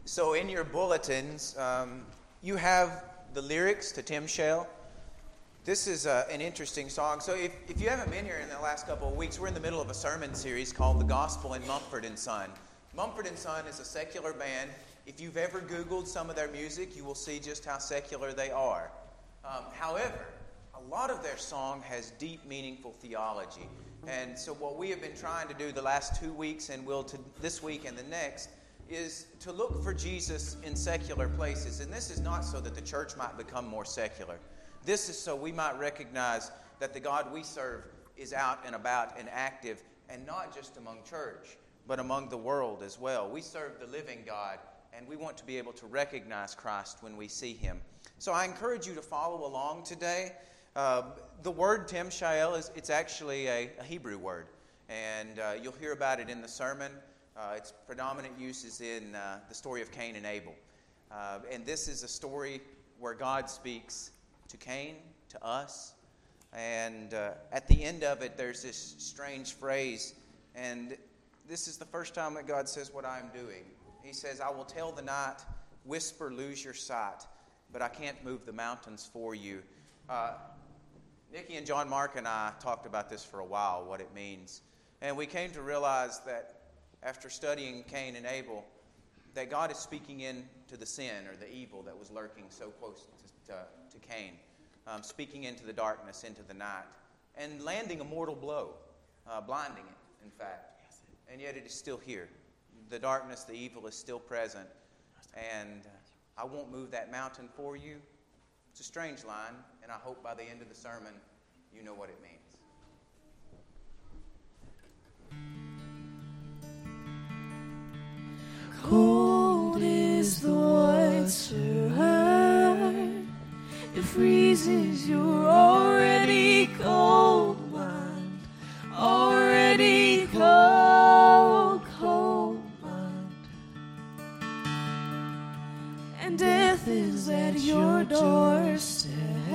So in your bulletins, you have the lyrics to Tim Shell. This is an interesting song. So if you haven't been here in the last couple of weeks, we're in the middle of a sermon series called The Gospel in Mumford & Son. Mumford & Son is a secular band. If you've ever Googled some of their music, you will see just how secular they are. However, a lot of their song has deep, meaningful theology. And so what we have been trying to do the last 2 weeks and will to this week and the next is to look for Jesus in secular places. And this is not so that the church might become more secular. This is so we might recognize that the God we serve is out and about and active, and not just among church, but among the world as well. We serve the living God, and we want to be able to recognize Christ when we see Him. So I encourage you to follow along today. The word Tim Shell it's actually a Hebrew word, and you'll hear about it in the sermon. Its predominant use is in the story of Cain and Abel. And this is a story where God speaks to Cain, to us. And at the end of it, there's this strange phrase. And this is the first time that God says what I'm doing. He says, I will tell the night, whisper, lose your sight, but I can't move the mountains for you. Nikki and John Mark and I talked about this for a while, what it means. And we came to realize that after studying Cain and Abel, that God is speaking into the sin or the evil that was lurking so close to Cain, speaking into the darkness, into the night, and landing a mortal blow, blinding it, in fact. And yet it is still here. The darkness, the evil is still present, and I won't move that mountain for you. It's a strange line, and I hope by the end of the sermon you know what it means. Cold is the winter heart. It freezes your already cold mind. Already cold, cold mind. And death is at your doorstep.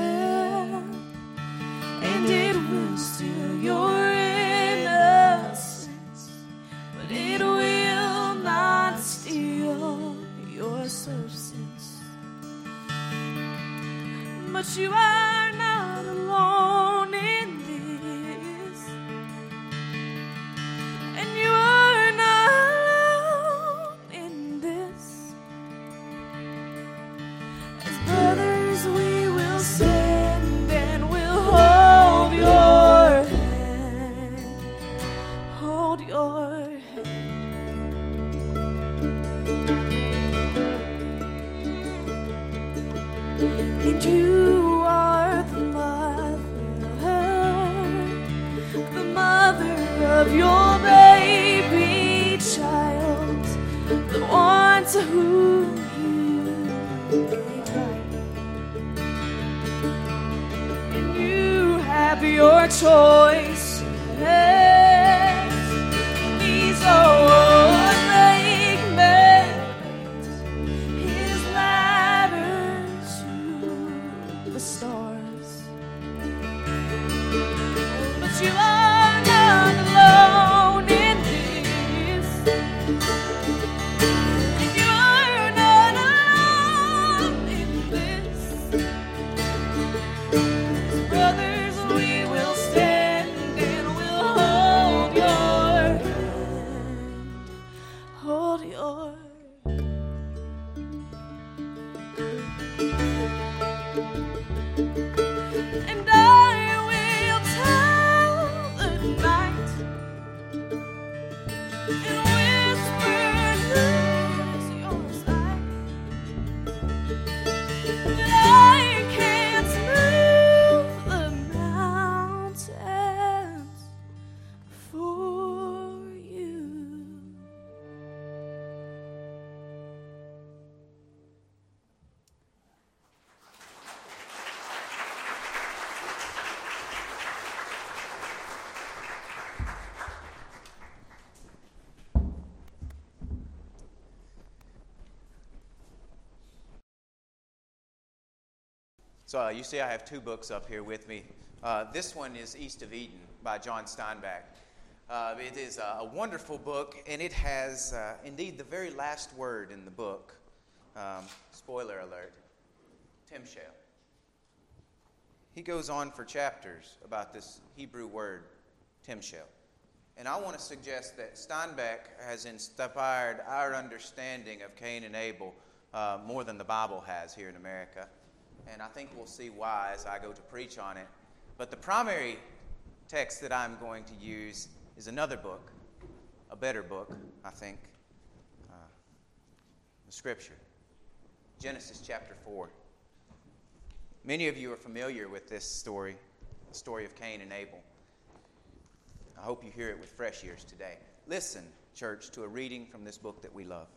And it will steal your innocence. But it will not steal your substance. But you are not alone in this. And you are not alone in this. As brothers we will stand and we'll hold your hand. Hold your hand. And you are the mother of your baby child, the one to whom you gave life. And you have your choice. These are what make memories. His ladder to the stars. But you are not alone in this. And you are not alone in this. As brothers we will stand and we'll hold your hand. Hold your hand. And I will tell the night and whisper, lose your sight. But I can't move the mountains for you. So you see I have two books up here with me. This one is East of Eden by John Steinbeck. It is a wonderful book, and it has indeed the very last word in the book Spoiler alert, Timshel. He goes on for chapters about this Hebrew word, Timshel. And I want to suggest that Steinbeck has inspired our understanding of Cain and Abel more than the Bible has here in America. And I think we'll see why as I go to preach on it. But the primary text that I'm going to use is another book, a better book, I think, the Scripture. Genesis chapter 4. Many of you are familiar with this story, the story of Cain and Abel. I hope you hear it with fresh ears today. Listen, church, to a reading from this book that we love.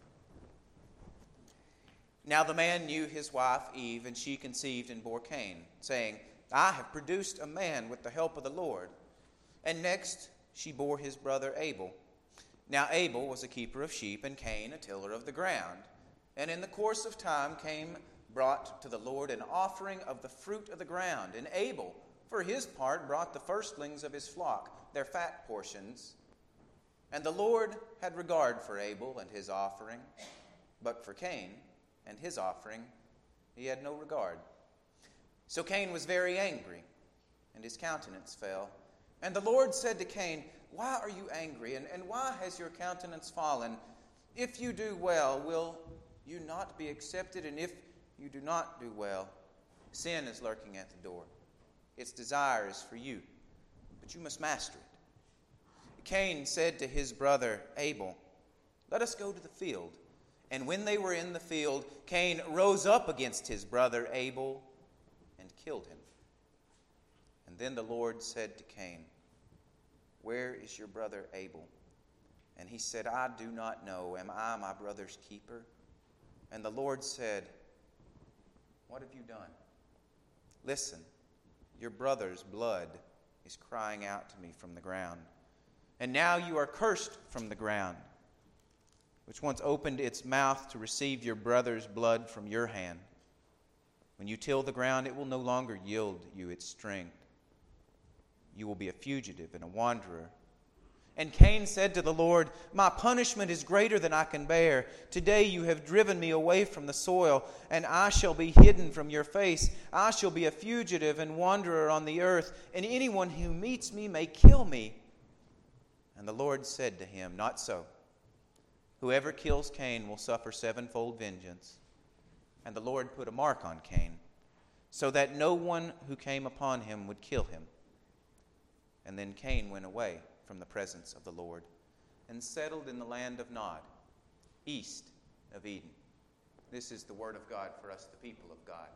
Now the man knew his wife Eve, and she conceived and bore Cain, saying, I have produced a man with the help of the Lord. And next she bore his brother Abel. Now Abel was a keeper of sheep, and Cain a tiller of the ground. And in the course of time Cain brought to the Lord an offering of the fruit of the ground. And Abel, for his part, brought the firstlings of his flock, their fat portions. And the Lord had regard for Abel and his offering, but for Cain and his offering he had no regard. So Cain was very angry, and his countenance fell. And the Lord said to Cain, Why are you angry, and why has your countenance fallen? If you do well, will you not be accepted? And if you do not do well, sin is lurking at the door. Its desire is for you, but you must master it. Cain said to his brother Abel, Let us go to the field. And when they were in the field, Cain rose up against his brother Abel and killed him. And then the Lord said to Cain, Where is your brother Abel? And he said, I do not know. Am I my brother's keeper? And the Lord said, What have you done? Listen, your brother's blood is crying out to me from the ground. And now you are cursed from the ground, which once opened its mouth to receive your brother's blood from your hand. When you till the ground, it will no longer yield you its strength. You will be a fugitive and a wanderer. And Cain said to the Lord, My punishment is greater than I can bear. Today you have driven me away from the soil, and I shall be hidden from your face. I shall be a fugitive and wanderer on the earth, and anyone who meets me may kill me. And the Lord said to him, Not so. Whoever kills Cain will suffer sevenfold vengeance. And the Lord put a mark on Cain, so that no one who came upon him would kill him. And then Cain went away from the presence of the Lord and settled in the land of Nod, east of Eden. This is the word of God for us, the people of God.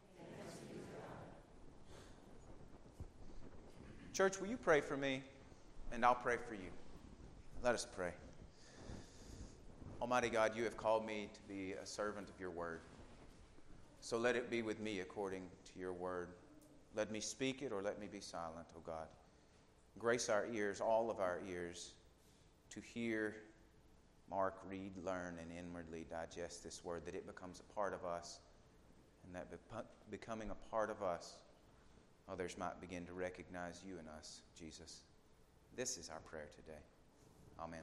Church, will you pray for me? And I'll pray for you. Let us pray. Almighty God, you have called me to be a servant of your word. So let it be with me according to your word. Let me speak it or let me be silent, O God. Grace our ears, all of our ears, to hear, mark, read, learn, and inwardly digest this word, that it becomes a part of us, and that becoming a part of us, others might begin to recognize you in us, Jesus. This is our prayer today. Amen.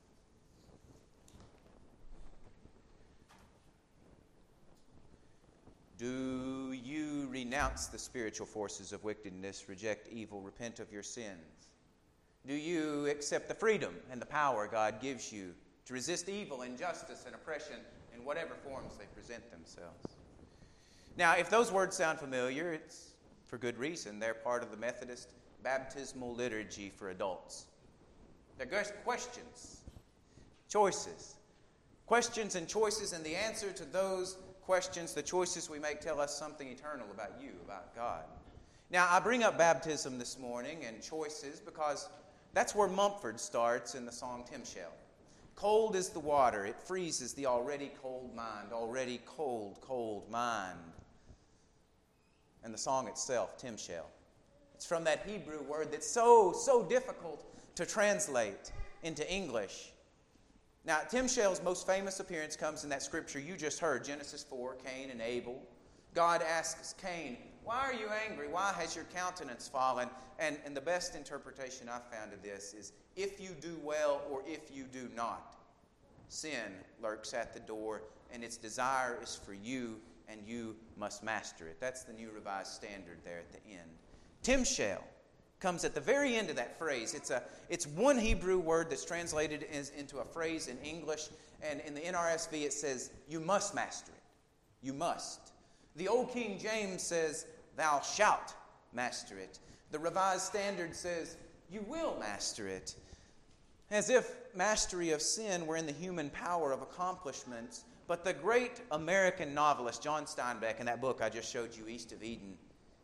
Do you renounce the spiritual forces of wickedness, reject evil, repent of your sins? Do you accept the freedom and the power God gives you to resist evil, injustice, and oppression in whatever forms they present themselves? Now, if those words sound familiar, it's for good reason. They're part of the Methodist baptismal liturgy for adults. They're questions, choices. Questions and choices, and the answer to those questions, the choices we make, tell us something eternal about you, about God. Now, I bring up baptism this morning and choices because that's where Mumford starts in the song Timshel. Cold is the water, it freezes the already cold mind, already cold, cold mind. And the song itself, Timshel. It's from that Hebrew word that's so difficult to translate into English. Now, Timshel's most famous appearance comes in that scripture you just heard, Genesis 4, Cain and Abel. God asks Cain, Why are you angry? Why has your countenance fallen? And the best interpretation I've found of this is, if you do well or if you do not, Sin lurks at the door, and its desire is for you, and you must master it. That's the New Revised Standard there at the end. Timshel comes at the very end of that phrase. It's one Hebrew word that's translated into a phrase in English, and in the NRSV it says, you must master it. You must. The Old King James says, thou shalt master it. The Revised Standard says, you will master it. As if mastery of sin were in the human power of accomplishments. But the great American novelist John Steinbeck, in that book I just showed you, East of Eden,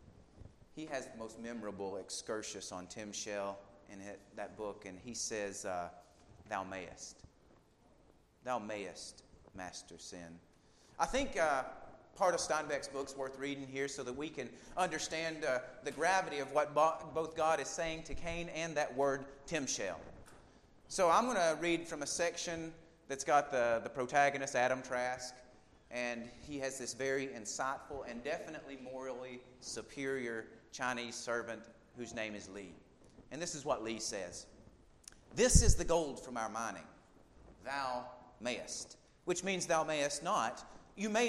he has the most memorable excursus on Timshel in that book, and he says, thou mayest. Thou mayest master sin. I think part of Steinbeck's book's worth reading here so that we can understand the gravity of what both God is saying to Cain and that word Timshel. So I'm going to read from a section that's got the protagonist, Adam Trask, and he has this very insightful and definitely morally superior Chinese servant whose name is Li. And this is what Li says. This is the gold from our mining. Thou mayest, which means thou mayest not. You may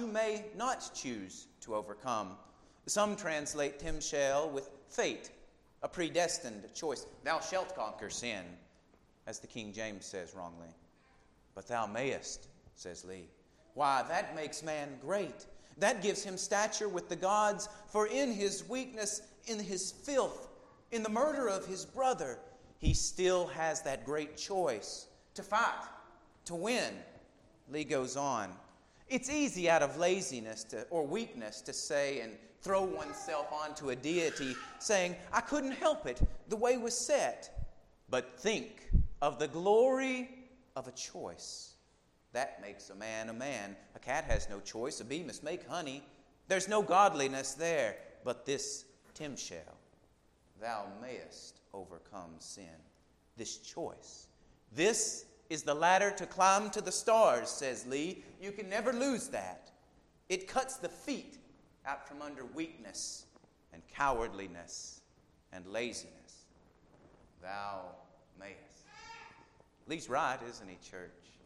not choose to overcome. Some translate Timshel with fate, a predestined choice. Thou shalt conquer sin, as the King James says wrongly. But thou mayest, says Li. Why, that makes man great. That gives him stature with the gods, for in his weakness, in his filth, in the murder of his brother, he still has that great choice to fight, to win. Li goes on. It's easy out of laziness or weakness to say and throw oneself onto a deity, saying, I couldn't help it, the way was set. But think of the glory of a choice. That makes a man a man. A cat has no choice. A bee must make honey. There's no godliness there. But this Timshel, thou mayest overcome sin. This choice. This is the ladder to climb to the stars, says Li. You can never lose that. It cuts the feet out from under weakness and cowardliness and laziness. Thou mayest. Li's right, isn't he, church?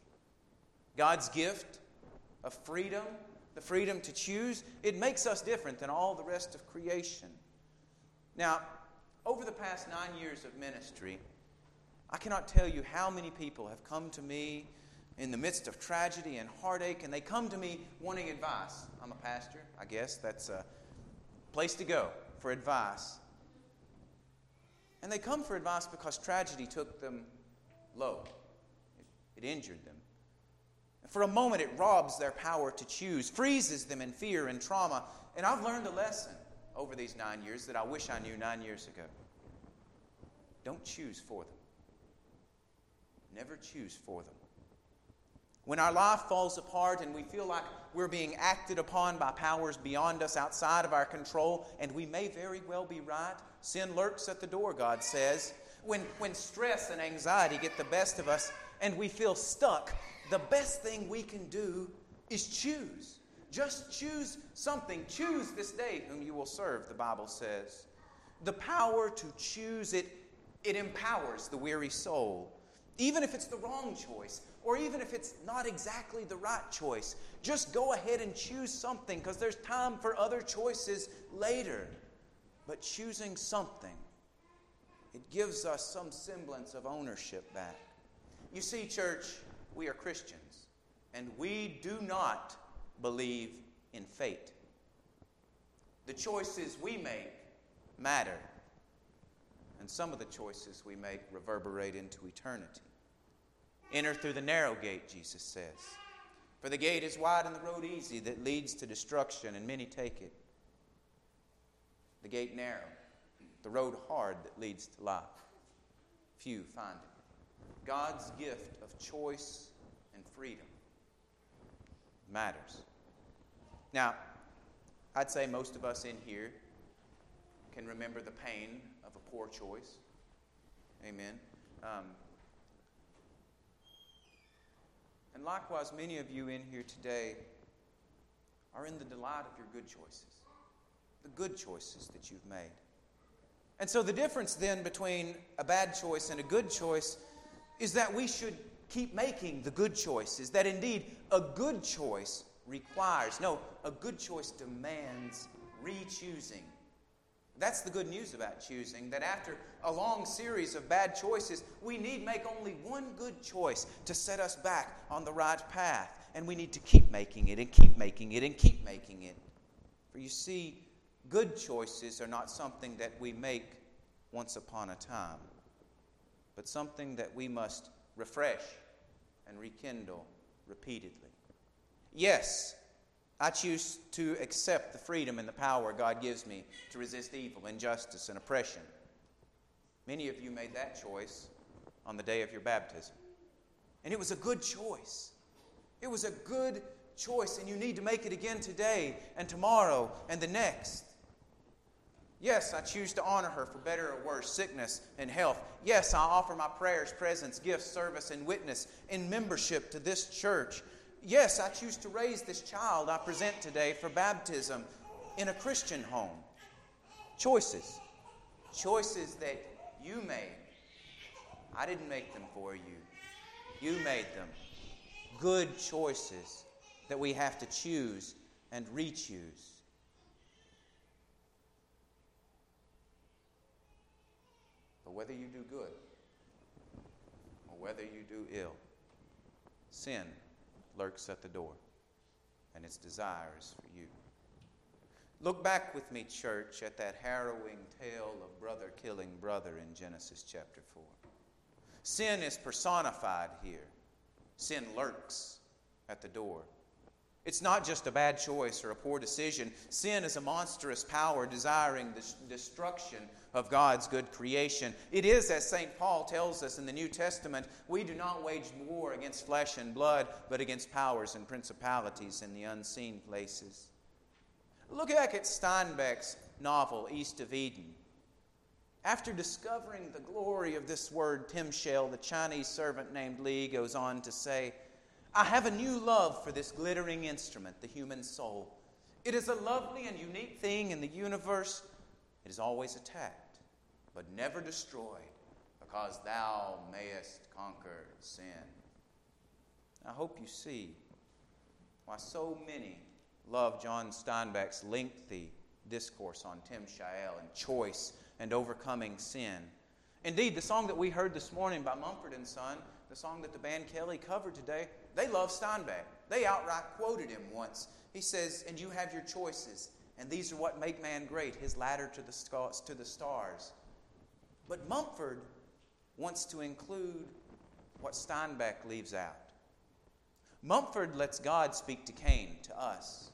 God's gift of freedom, the freedom to choose, it makes us different than all the rest of creation. Now, over the past 9 years of ministry, I cannot tell you how many people have come to me in the midst of tragedy and heartache, and they come to me wanting advice. I'm a pastor. I guess that's a place to go for advice. And they come for advice because tragedy took them low. It injured them. And for a moment, it robs their power to choose, freezes them in fear and trauma. And I've learned a lesson over these 9 years that I wish I knew 9 years ago. Don't choose for them. Never choose for them. When our life falls apart and we feel like we're being acted upon by powers beyond us, outside of our control, and we may very well be right, sin lurks at the door, God says. When stress and anxiety get the best of us and we feel stuck, the best thing we can do is choose. Just choose something. Choose this day whom you will serve, the Bible says. The power to choose, it empowers the weary soul. Even if it's the wrong choice, or even if it's not exactly the right choice, just go ahead and choose something, because there's time for other choices later. But choosing something, it gives us some semblance of ownership back. You see, church, we are Christians, and we do not believe in fate. The choices we make matter. And some of the choices we make reverberate into eternity. Enter through the narrow gate, Jesus says. For the gate is wide and the road easy that leads to destruction, and many take it. The gate narrow, the road hard that leads to life. Few find it. God's gift of choice and freedom matters. Now, I'd say most of us in here can remember the pain of a poor choice. Amen. And likewise, many of you in here today are in the delight of your good choices. The good choices that you've made. And so the difference then between a bad choice and a good choice is that we should keep making the good choices. That indeed a good choice a good choice demands re-choosing. That's the good news about choosing, that after a long series of bad choices, we need make only one good choice to set us back on the right path. And we need to keep making it and keep making it and keep making it. For you see, good choices are not something that we make once upon a time, but something that we must refresh and rekindle repeatedly. Yes, I choose to accept the freedom and the power God gives me to resist evil, injustice, and oppression. Many of you made that choice on the day of your baptism. And it was a good choice. It was a good choice, and you need to make it again today and tomorrow and the next. Yes, I choose to honor her for better or worse, sickness and health. Yes, I offer my prayers, presence, gifts, service, and witness in membership to this church. Yes, I choose to raise this child I present today for baptism in a Christian home. Choices. Choices that you made. I didn't make them for you. You made them. Good choices that we have to choose and re-choose. But whether you do good or whether you do ill, sin lurks at the door, and its desire is for you. Look back with me, church, at that harrowing tale of brother killing brother in Genesis chapter 4. Sin is personified here. Sin lurks at the door. It's not just a bad choice or a poor decision. Sin is a monstrous power desiring the destruction of God's good creation. It is, as St. Paul tells us in the New Testament, we do not wage war against flesh and blood, but against powers and principalities in the unseen places. Look back at Steinbeck's novel, East of Eden. After discovering the glory of this word, Timshel, the Chinese servant named Li goes on to say, I have a new love for this glittering instrument, the human soul. It is a lovely and unique thing in the universe. It is always attacked, but never destroyed, because thou mayest conquer sin. I hope you see why so many love John Steinbeck's lengthy discourse on Timshel and choice and overcoming sin. Indeed, the song that we heard this morning by Mumford & Son, the song that the band Kelly covered today, they love Steinbeck. They outright quoted him once. He says, and you have your choices, and these are what make man great, his ladder to the stars. But Mumford wants to include what Steinbeck leaves out. Mumford lets God speak to Cain, to us.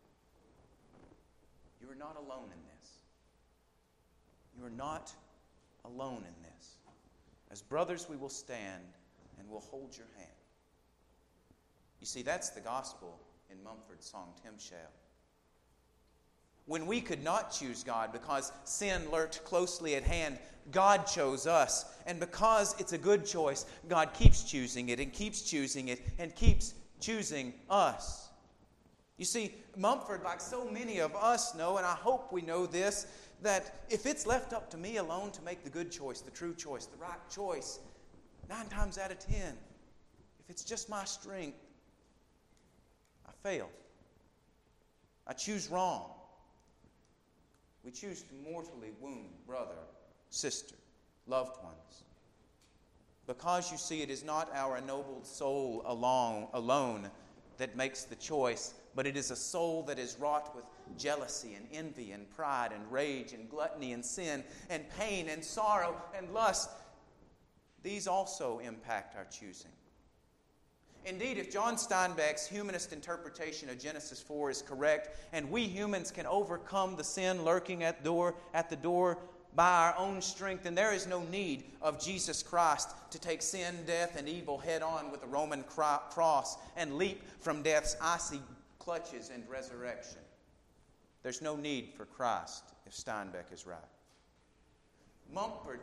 You are not alone in this. You are not alone in this. As brothers, we will stand and we'll hold your hand. You see, that's the gospel in Mumford's song, Timshel. When we could not choose God because sin lurked closely at hand, God chose us. And because it's a good choice, God keeps choosing it and keeps choosing it and keeps choosing us. You see, Mumford, like so many of us know, and I hope we know this, that if it's left up to me alone to make the good choice, the true choice, the right choice, 9 times out of 10, if it's just my strength, I fail. I choose wrong. We choose to mortally wound brother, sister, loved ones. Because you see, it is not our ennobled soul alone that makes the choice, but it is a soul that is wrought with jealousy and envy and pride and rage and gluttony and sin and pain and sorrow and lust. These also impact our choosing. Indeed, if John Steinbeck's humanist interpretation of Genesis 4 is correct, and we humans can overcome the sin lurking at the door by our own strength, then there is no need of Jesus Christ to take sin, death, and evil head on with the Roman cross and leap from death's icy clutches and resurrection. There's no need for Christ if Steinbeck is right. Mumford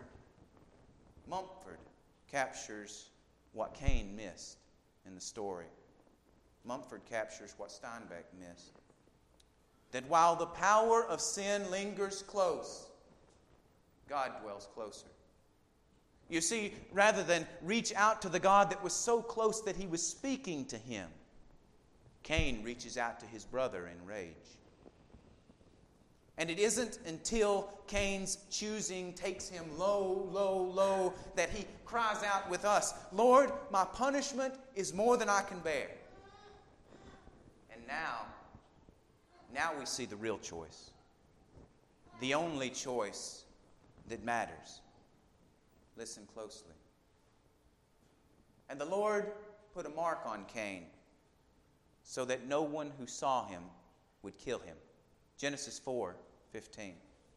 captures what Cain missed in the story. Mumford captures what Steinbeck missed. That while the power of sin lingers close, God dwells closer. You see, rather than reach out to the God that was so close that he was speaking to him, Cain reaches out to his brother in rage. And it isn't until Cain's choosing takes him low, low, low that he cries out with us, Lord, my punishment is more than I can bear. And now we see the real choice. The only choice that matters. Listen closely. And the Lord put a mark on Cain so that no one who saw him would kill him. Genesis 4:15.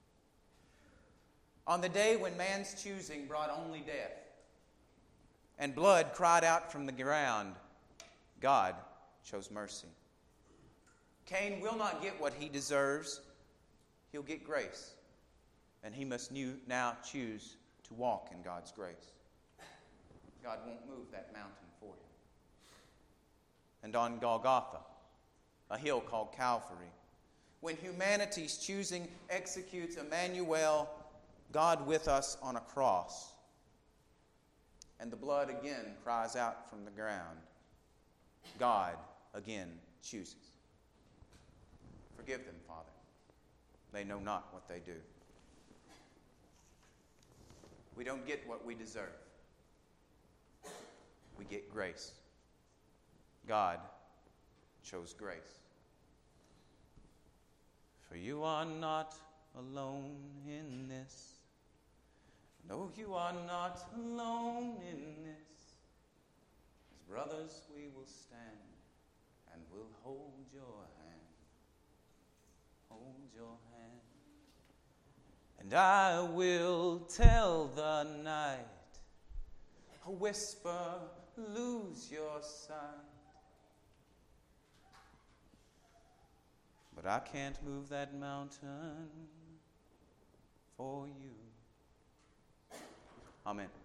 On the day when man's choosing brought only death, and blood cried out from the ground, God chose mercy. Cain will not get what he deserves. He'll get grace. And he must now choose to walk in God's grace. God won't move that mountain for him. And on Golgotha, a hill called Calvary, when humanity's choosing executes Emmanuel, God with us on a cross, and the blood again cries out from the ground, God again chooses. Forgive them, Father. They know not what they do. We don't get what we deserve. We get grace. God chose grace. For you are not alone in this. No, you are not alone in this. As brothers we will stand and we'll hold your hand. Hold your hand. And I will tell the night, a whisper, lose your sight. But I can't move that mountain for you. Amen.